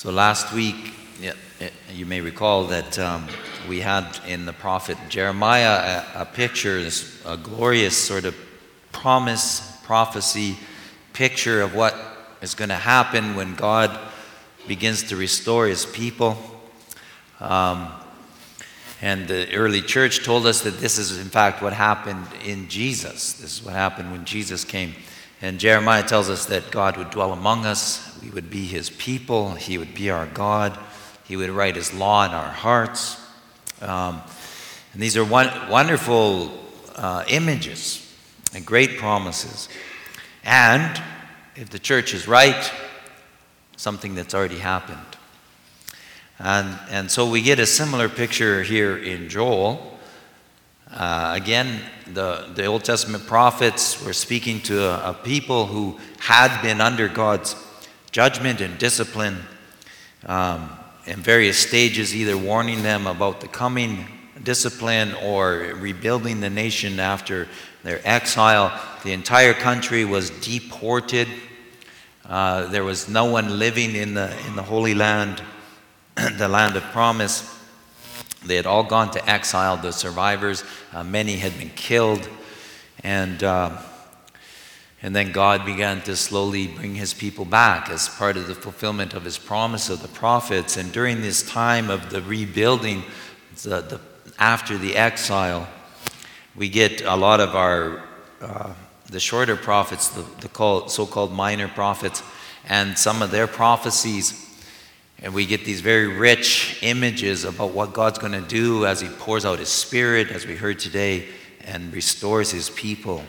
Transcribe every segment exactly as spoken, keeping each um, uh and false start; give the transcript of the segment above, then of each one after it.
So last week, yeah, you may recall that um, we had in the prophet Jeremiah a, a picture, this, a glorious sort of promise, prophecy, picture of what is going to happen when God begins to restore his people. Um, and the early church told us that this is in fact what happened in Jesus. This is what happened when Jesus came. And Jeremiah tells us that God would dwell among us, we would be his people, he would be our God, he would write his law in our hearts. Um, and these are one, wonderful uh, images and great promises. And if the church is right, something that's already happened. And, and so we get a similar picture here in Joel. Uh, again, the, the Old Testament prophets were speaking to a, a people who had been under God's judgment and discipline um, in various stages, either warning them about the coming discipline or rebuilding the nation after their exile. The entire country was deported. Uh, there was no one living in the, in the Holy Land, the land of promise. They had all gone to exile, the survivors. Uh, many had been killed. And, uh, and then God began to slowly bring his people back as part of the fulfillment of his promise of the prophets. And during this time of the rebuilding, the, the, after the exile, we get a lot of our, uh, the shorter prophets, the, the called, so-called minor prophets, and some of their prophecies. And we get these very rich images about what God's going to do as he pours out his Spirit, as we heard today, and restores his people.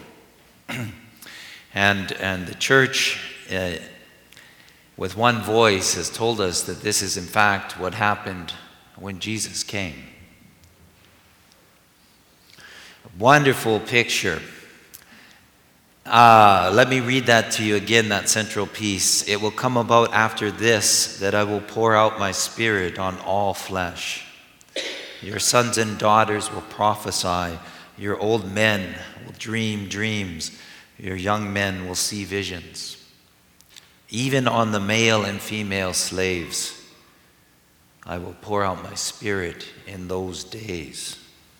and, and the church, uh, with one voice, has told us that this is in fact what happened when Jesus came. A wonderful picture. Uh, let me read that to you again, that central piece. It will come about after this that I will pour out my Spirit on all flesh. Your sons and daughters will prophesy. Your old men will dream dreams. Your young men will see visions. Even on the male and female slaves, I will pour out my Spirit in those days.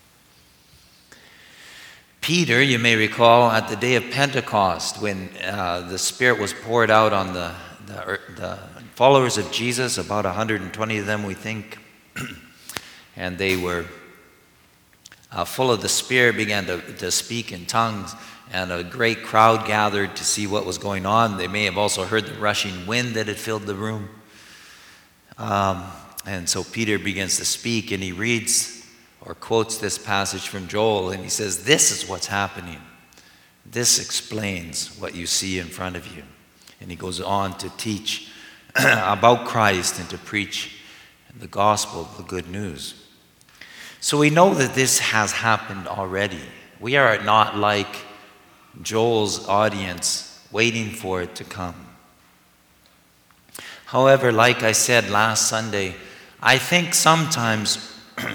Peter, you may recall, at the day of Pentecost, when uh, the Spirit was poured out on the, the, the followers of Jesus, about one hundred twenty of them, we think, and they were uh, full of the Spirit, began to, to speak in tongues, and a great crowd gathered to see what was going on. They may have also heard the rushing wind that had filled the room. Um, and so Peter begins to speak, and he reads or quotes this passage from Joel, and he says, this is what's happening. This explains what you see in front of you. And he goes on to teach about Christ and to preach the gospel, the good news. So we know that this has happened already. We are not like Joel's audience waiting for it to come. However, like I said last Sunday, I think sometimes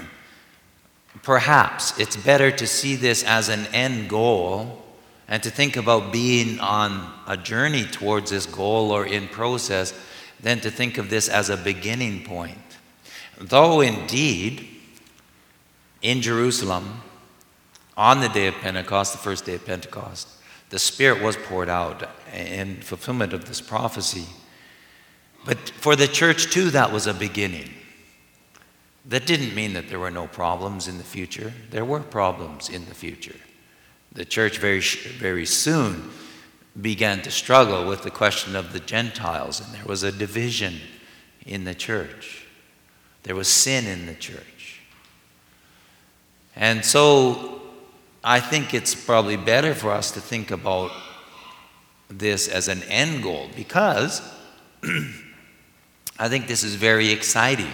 perhaps it's better to see this as an end goal and to think about being on a journey towards this goal or in process than to think of this as a beginning point. Though indeed, in Jerusalem, on the day of Pentecost, the first day of Pentecost, the Spirit was poured out in fulfillment of this prophecy. But for the church too, that was a beginning. That didn't mean that there were no problems in the future. There were problems in the future. The church very, very soon began to struggle with the question of the Gentiles, and there was a division in the church. There was sin in the church. And so I think it's probably better for us to think about this as an end goal, because I think this is very exciting.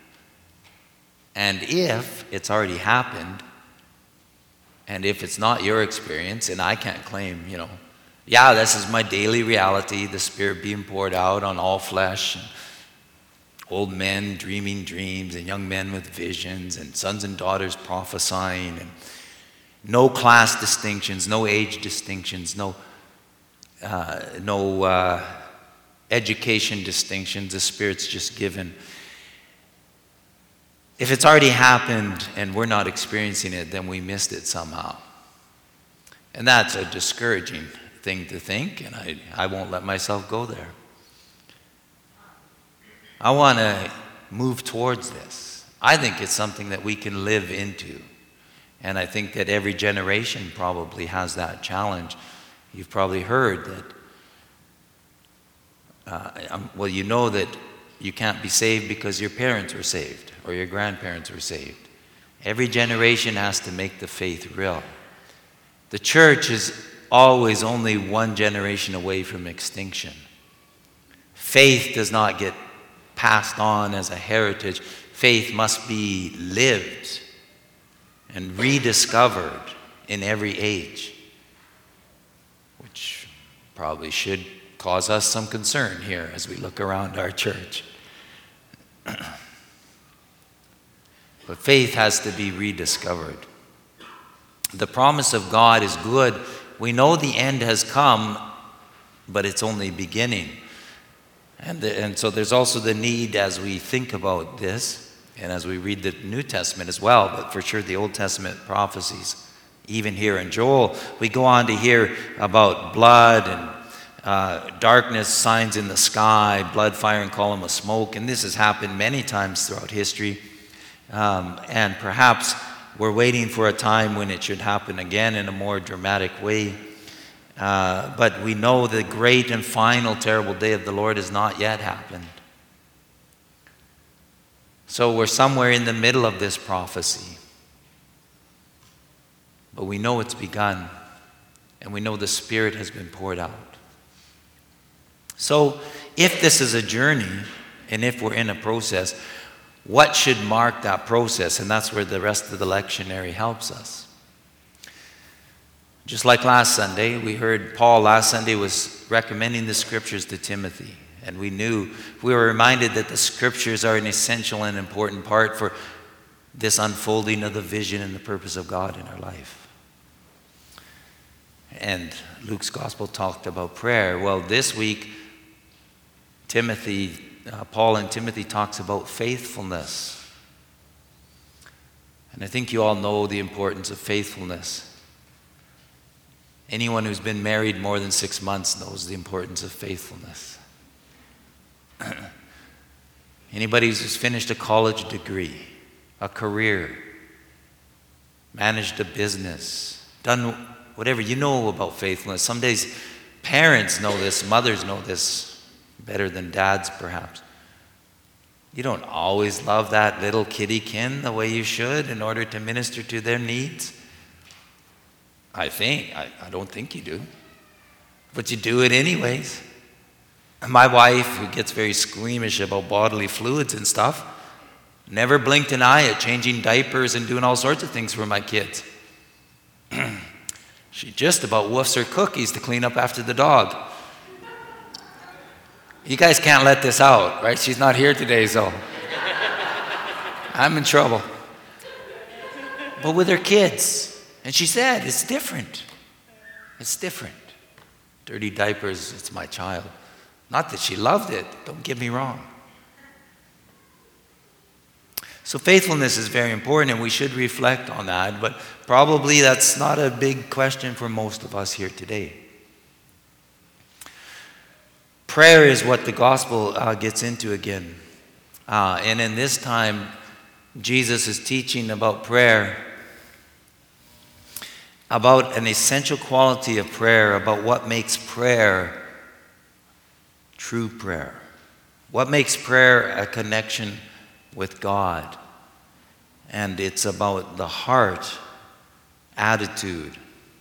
And if it's already happened, and if it's not your experience, and I can't claim, you know, yeah, this is my daily reality, the Spirit being poured out on all flesh, and old men dreaming dreams, and young men with visions, and sons and daughters prophesying, and no class distinctions, no age distinctions, no, uh, no uh, education distinctions. The Spirit's just given. If it's already happened and we're not experiencing it, then we missed it somehow. And that's a discouraging thing to think, and I, I won't let myself go there. I want to move towards this. I think it's something that we can live into. And I think that every generation probably has that challenge. You've probably heard that, uh, um, well, you know that you can't be saved because your parents were saved or your grandparents were saved. Every generation has to make the faith real. The church is always only one generation away from extinction. Faith does not get passed on as a heritage. Faith must be lived and rediscovered in every age, which probably should cause us some concern here as we look around our church. But faith has to be rediscovered. The promise of God is good. We know the end has come, but it's only beginning. And, the, and so there's also the need as we think about this, and as we read the New Testament as well, but for sure the Old Testament prophecies, even here in Joel, we go on to hear about blood and uh, darkness, signs in the sky, blood, fire, and column of smoke. And this has happened many times throughout history. Um, and perhaps we're waiting for a time when it should happen again in a more dramatic way. Uh, but we know the great and final terrible day of the Lord has not yet happened. So we're somewhere in the middle of this prophecy. But we know it's begun. And we know the Spirit has been poured out. So if this is a journey, and if we're in a process, what should mark that process? And that's where the rest of the lectionary helps us. Just like last Sunday, we heard Paul last Sunday was recommending the Scriptures to Timothy. And we knew, we were reminded that the Scriptures are an essential and important part for this unfolding of the vision and the purpose of God in our life. And Luke's Gospel talked about prayer. Well, this week, Timothy, uh, Paul and Timothy talks about faithfulness. And I think you all know the importance of faithfulness. Anyone who's been married more than six months knows the importance of faithfulness. Anybody who's finished a college degree, a career, managed a business, done whatever, you know about faithfulness. Some days parents know this, mothers know this better than dads perhaps. You don't always love that little kiddiekin the way you should in order to minister to their needs. I think, I, I don't think you do. But you do it anyways. My wife, who gets very squeamish about bodily fluids and stuff, never blinked an eye at changing diapers and doing all sorts of things for my kids. She just about woofs her cookies to clean up after the dog. You guys can't let this out, right? She's not here today, so I'm in trouble. But with her kids, and she said, it's different. It's different. Dirty diapers, it's my child. Not that she loved it, don't get me wrong. So faithfulness is very important, and we should reflect on that, but probably that's not a big question for most of us here today. Prayer is what the gospel uh, gets into again. Uh, and in this time, Jesus is teaching about prayer, about an essential quality of prayer, about what makes prayer true prayer. What makes prayer a connection with God. And it's about the heart, attitude.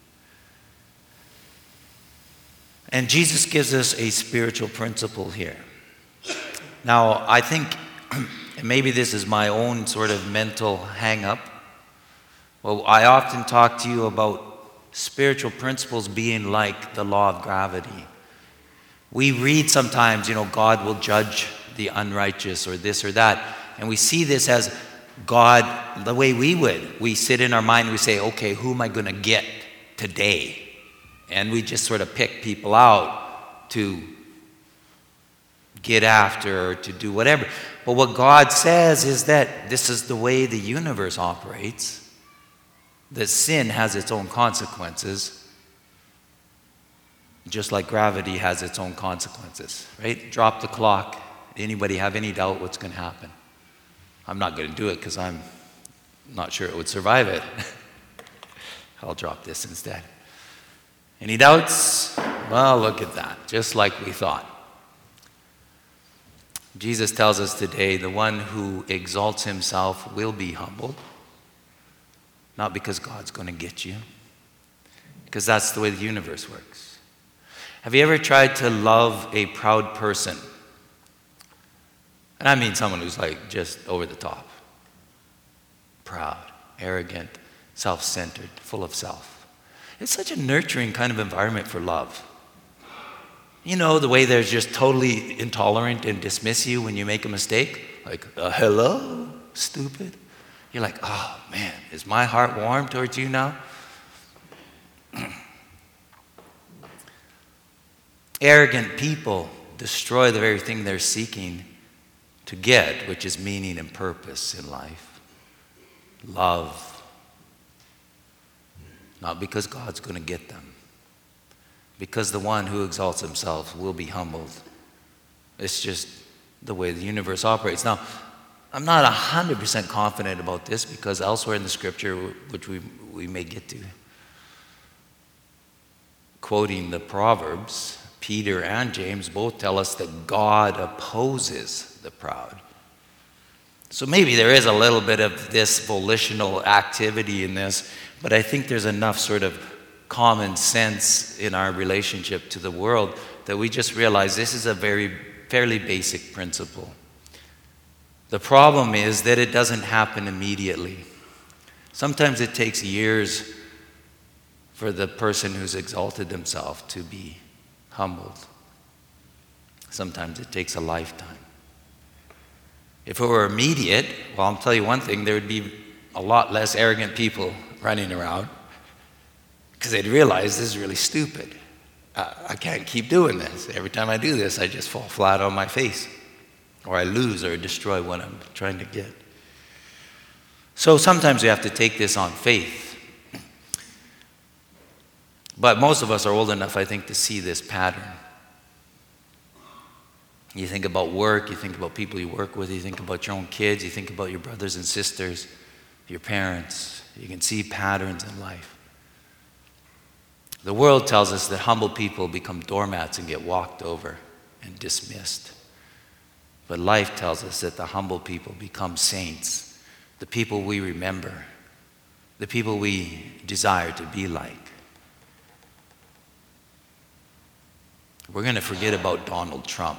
And Jesus gives us a spiritual principle here. Now, I think, and maybe this is my own sort of mental hang-up. Well, I often talk to you about spiritual principles being like the law of gravity. We read sometimes, you know, God will judge the unrighteous or this or that. And we see this as God, the way we would. We sit in our mind and we say, okay, who am I going to get today? And we just sort of pick people out to get after or to do whatever. But what God says is that this is the way the universe operates, that sin has its own consequences, just like gravity has its own consequences, right? Drop the clock. Anybody have any doubt what's going to happen? I'm not going to do it because I'm not sure it would survive it. I'll drop this instead. Any doubts? Well, look at that, just like we thought. Jesus tells us today, the one who exalts himself will be humbled. Not because God's going to get you, because that's the way the universe works. Have you ever tried to love a proud person? And I mean someone who's like just over the top. Proud, arrogant, self-centered, full of self. It's such a nurturing kind of environment for love. You know, the way they're just totally intolerant and dismiss you when you make a mistake. Like, uh, hello, stupid. You're like, oh man, is my heart warm towards you now? Arrogant people destroy the very thing they're seeking to get, which is meaning and purpose in life. Love. Not because God's going to get them. Because the one who exalts himself will be humbled. It's just the way the universe operates. Now, I'm not one hundred percent confident about this because elsewhere in the scripture, which we, we may get to, quoting the Proverbs, Peter and James both tell us that God opposes the proud. So maybe there is a little bit of this volitional activity in this, but I think there's enough sort of common sense in our relationship to the world that we just realize this is a very fairly basic principle. The problem is that it doesn't happen immediately. Sometimes it takes years for the person who's exalted themselves to be humbled. Sometimes it takes a lifetime. If it were immediate, well, I'll tell you one thing, there would be a lot less arrogant people running around because they'd realize this is really stupid. Uh, I can't keep doing this. Every time I do this, I just fall flat on my face, or I lose or destroy what I'm trying to get. So sometimes we have to take this on faith. But most of us are old enough, I think, to see this pattern. You think about work, you think about people you work with, you think about your own kids, you think about your brothers and sisters, your parents. You can see patterns in life. The world tells us that humble people become doormats and get walked over and dismissed. But life tells us that the humble people become saints, the people we remember, the people we desire to be like. We're going to forget about Donald Trump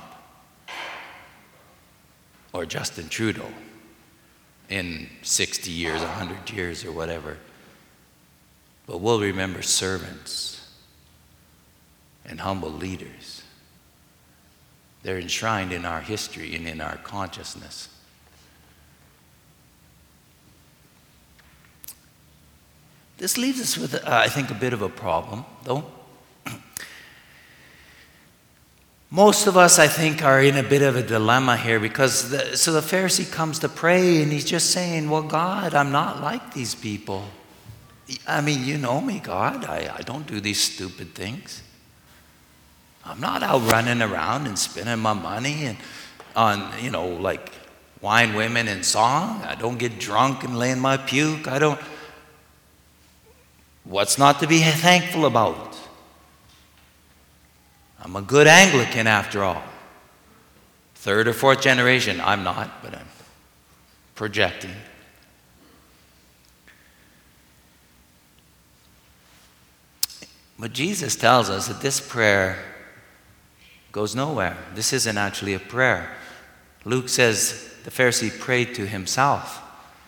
or Justin Trudeau in sixty years, one hundred years, or whatever. But we'll remember servants and humble leaders. They're enshrined in our history and in our consciousness. This leaves us with, uh, I think, a bit of a problem, though. Most of us, I think, are in a bit of a dilemma here because, the, so the Pharisee comes to pray and he's just saying, well, God, I'm not like these people. I mean, you know me, God. I, I don't do these stupid things. I'm not out running around and spending my money and on, you know, like wine, women, and song. I don't get drunk and lay in my puke. I don't. What's not to be thankful about? I'm a good Anglican after all. Third or fourth generation. I'm not, but I'm projecting. But Jesus tells us that this prayer goes nowhere. This isn't actually a prayer. Luke says the Pharisee prayed to himself.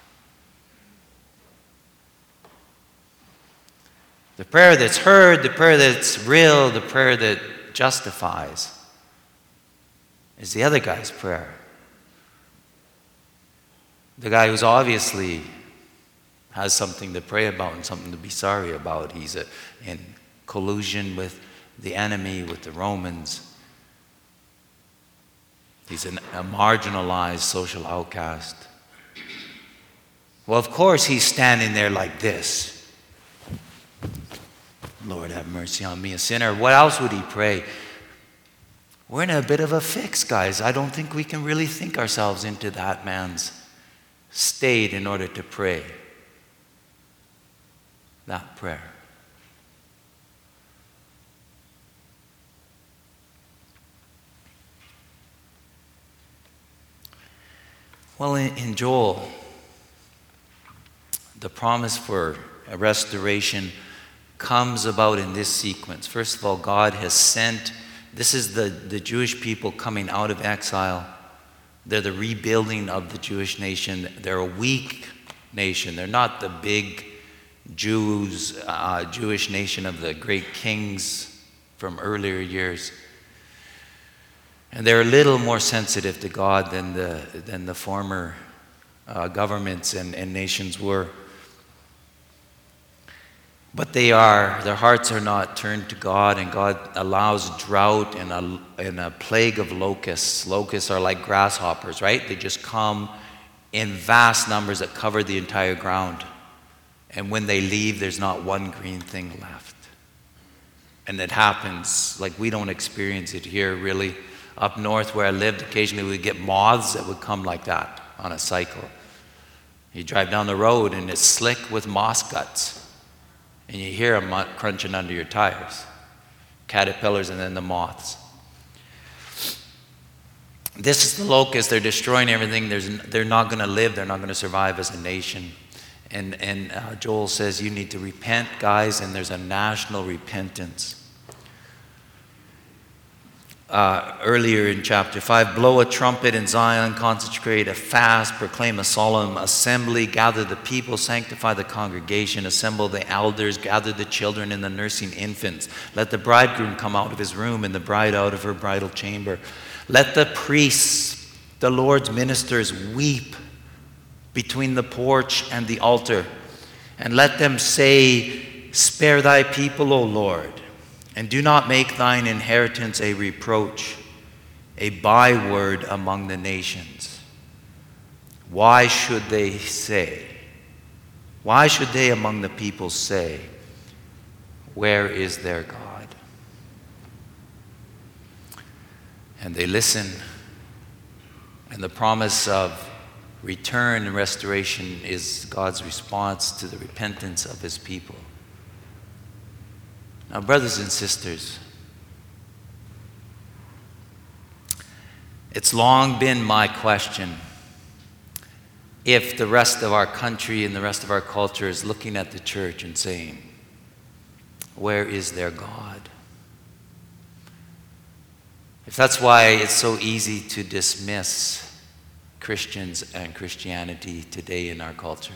The prayer that's heard, the prayer that's real, the prayer that justifies is the other guy's prayer. The guy who's obviously has something to pray about and something to be sorry about. He's a, in collusion with the enemy, with the Romans. He's an, a marginalized social outcast. Well, of course, he's standing there like this. Lord, have mercy on me, a sinner. What else would he pray? We're in a bit of a fix, guys. I don't think we can really think ourselves into that man's state in order to pray that prayer. Well, in, in Joel, the promise for a restoration comes about in this sequence. First of all, God has sent, this is the, the Jewish people coming out of exile. They're the rebuilding of the Jewish nation. They're a weak nation. They're not the big Jews, uh, Jewish nation of the great kings from earlier years. And they're a little more sensitive to God than the, than the former uh, governments and, and nations were. But they are, their hearts are not turned to God, and God allows drought and a, and a plague of locusts. Locusts are like grasshoppers, right? They just come in vast numbers that cover the entire ground. And when they leave, there's not one green thing left. And it happens, like we don't experience it here really. Up north where I lived, occasionally we'd get moths that would come like that on a cycle. You drive down the road and it's slick with moss guts. And you hear them crunching under your tires. Caterpillars and then the moths. This is the locust. They're destroying everything. There's, they're not going to live. They're not going to survive as a nation. And, and uh, Joel says you need to repent, guys, and there's a national repentance. Uh, earlier in chapter five, blow a trumpet in Zion, consecrate a fast, proclaim a solemn assembly, gather the people, sanctify the congregation, assemble the elders, gather the children and the nursing infants. Let the bridegroom come out of his room and the bride out of her bridal chamber. Let the priests, the Lord's ministers, weep between the porch and the altar, and let them say, spare thy people, O Lord. And do not make thine inheritance a reproach, a byword among the nations. Why should they say, why should they among the people say, where is their God? And they listen, and the promise of return and restoration is God's response to the repentance of his people. Now, brothers and sisters, it's long been my question if the rest of our country and the rest of our culture is looking at the church and saying, where is their God? If that's why it's so easy to dismiss Christians and Christianity today in our culture.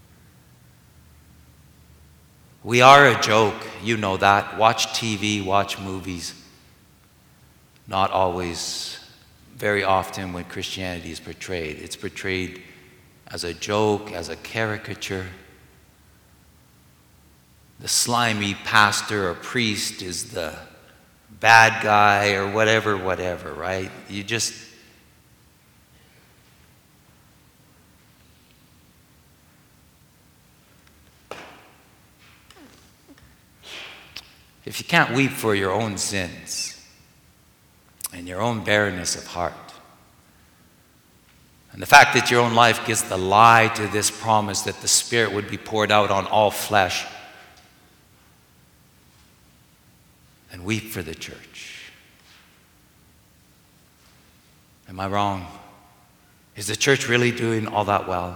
We are a joke, you know that. Watch T V, watch movies. Not always, very often when Christianity is portrayed, it's portrayed as a joke, as a caricature. The slimy pastor or priest is the bad guy or whatever, whatever, right? You just... If you can't weep for your own sins and your own barrenness of heart, and the fact that your own life gives the lie to this promise that the Spirit would be poured out on all flesh, then weep for the church. Am I wrong? Is the church really doing all that well?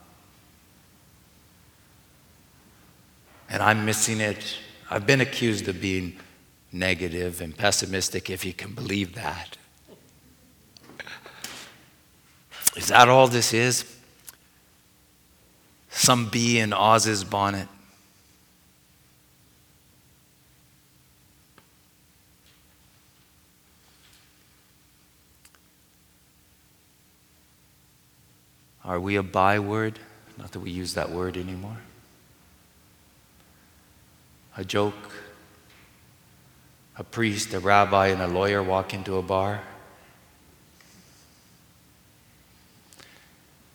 And I'm missing it. I've been accused of being negative and pessimistic, if you can believe that. Is that all this is? Some bee in Oz's bonnet? Are we a byword? Not that we use that word anymore. A joke, a priest, a rabbi, and a lawyer walk into a bar.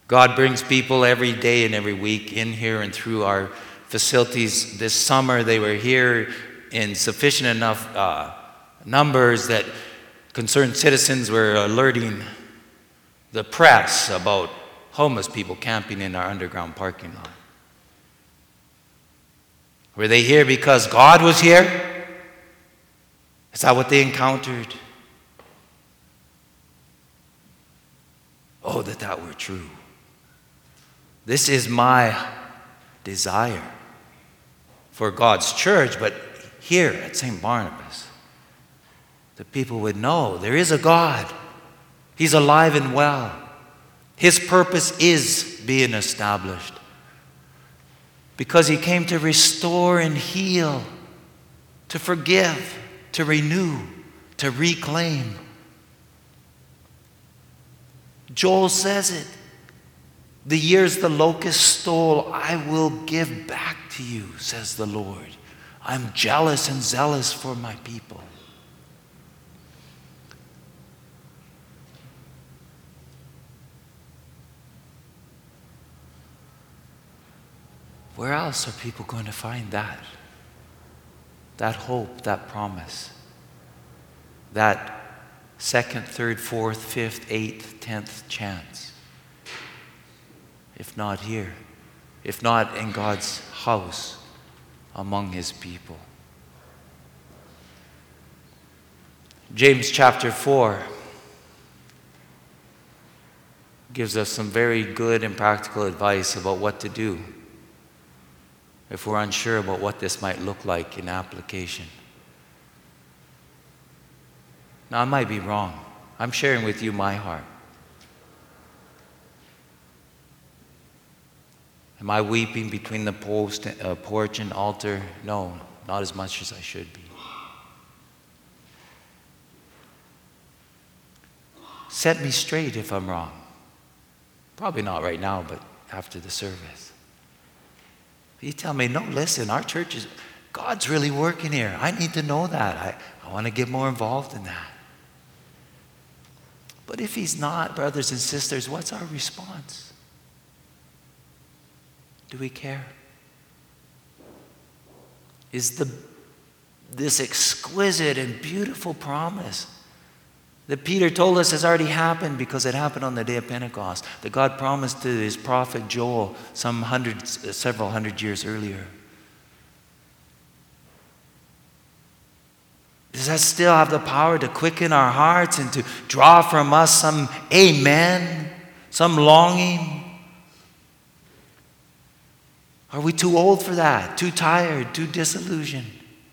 God brings people every day and every week in here and through our facilities. This summer they were here in sufficient enough uh, numbers that concerned citizens were alerting the press about homeless people camping in our underground parking lot. Were they here because God was here? Is that what they encountered? Oh, that that were true. This is my desire for God's church, but here at Saint Barnabas, the people would know there is a God. He's alive and well. His purpose is being established because he came to restore and heal, to forgive, to renew, to reclaim. Joel says it. The years the locust stole, I will give back to you, says the Lord. I'm jealous and zealous for my people. Where else are people going to find that? That hope, that promise, that second, third, fourth, fifth, eighth, tenth chance. If not here, if not in God's house among his people. James chapter four gives us some very good and practical advice about what to do if we're unsure about what this might look like in application. Now, I might be wrong. I'm sharing with you my heart. Am I weeping between the post, uh, porch and altar? No, not as much as I should be. Set me straight if I'm wrong. Probably not right now, but after the service. You tell me, no, listen, our church is, God's really working here. I need to know that. I, I want to get more involved in that. But if he's not, brothers and sisters, what's our response? Do we care? Is the, this exquisite and beautiful promise that Peter told us has already happened because it happened on the day of Pentecost, that God promised to his prophet Joel some hundreds, several hundred years earlier. Does that still have the power to quicken our hearts and to draw from us some amen, some longing? Are we too old for that? Too tired? Too disillusioned?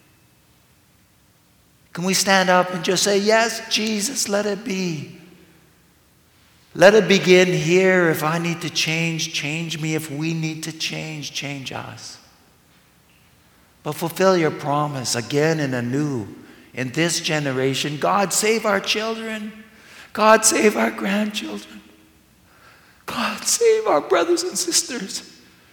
Can we stand up and just say, yes, Jesus, let it be. Let it begin here. If I need to change, change me. If we need to change, change us. But fulfill your promise again and anew in this generation. God, save our children. God, save our grandchildren. God, save our brothers and sisters.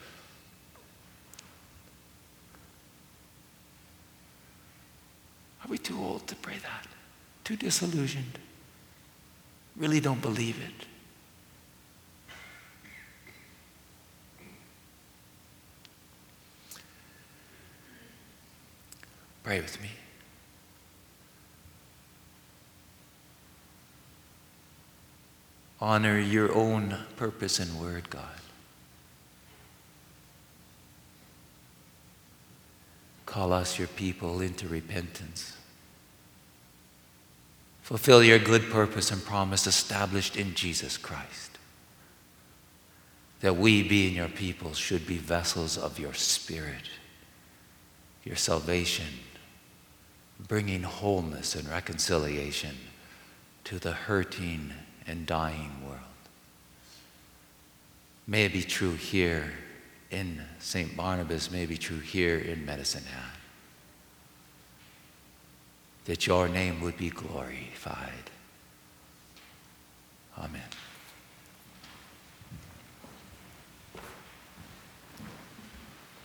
Are we too old to pray that? Too disillusioned? Really don't believe it? Pray with me. Honor your own purpose and word, God. Call us, your people, into repentance. Fulfill your good purpose and promise established in Jesus Christ. That we, being your people, should be vessels of your Spirit, your salvation, bringing wholeness and reconciliation to the hurting and dying world. May it be true here in Saint Barnabas, may it be true here in Medicine Hat. That your name would be glorified. Amen.